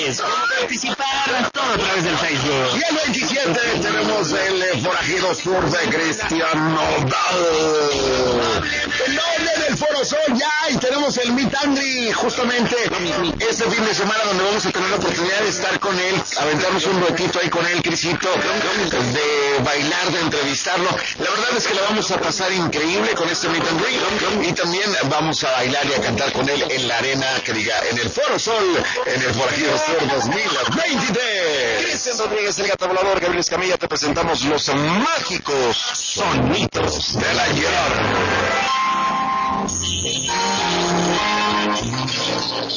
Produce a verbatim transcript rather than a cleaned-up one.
es. ¿Cómo participar? Todo a través del Facebook. Y el veintisiete tenemos el eh, forajido sur de Cristian Nodal. El doble del Foro Sol ya, y tenemos el Meet and Greet, justamente este fin de semana, donde vamos a tener la oportunidad de estar con él, aventarnos un ratito ahí con él, Crisito, de bailar, de entrevistarlo. La verdad es que la vamos a pasar increíble con este Meet and Greet, y también vamos a bailar y a cantar con él en la arena, que diga, en el Foro Sol, en el Forajido Sur dos mil veintitrés. Cristian Rodríguez, el Gato Volador, Gabriel Escamilla, te presentamos los mágicos sonidos del ayer.